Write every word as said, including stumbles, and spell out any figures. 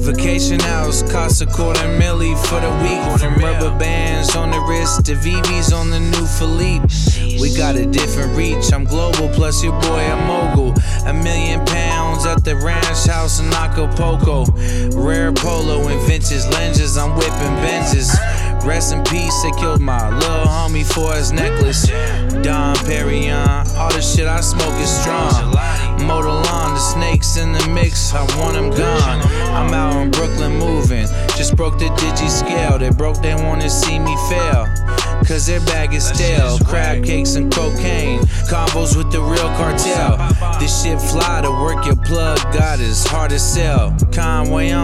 Vacation house costs a quarter milli for the week. From rubber bands on the wrist to V Vs on the new Philippe. We got a different reach, I'm global, plus your boy a mogul. A million pounds at the ranch house in Acapulco. Rare polo and vintage lenses, I'm whipping Benzes. Rest in peace, they killed my little homie for his necklace. Dom Perignon, all the shit I smoke is strong. Modelon, the snakes in the mix, I want them gone. I'm out in Brooklyn moving, just broke the digi scale. They broke, they wanna see me fail, cause their bag is stale. Crab cakes and cocaine, combos with the real cartel. This shit fly, to work your plug, God is hard to sell. Conway, I'm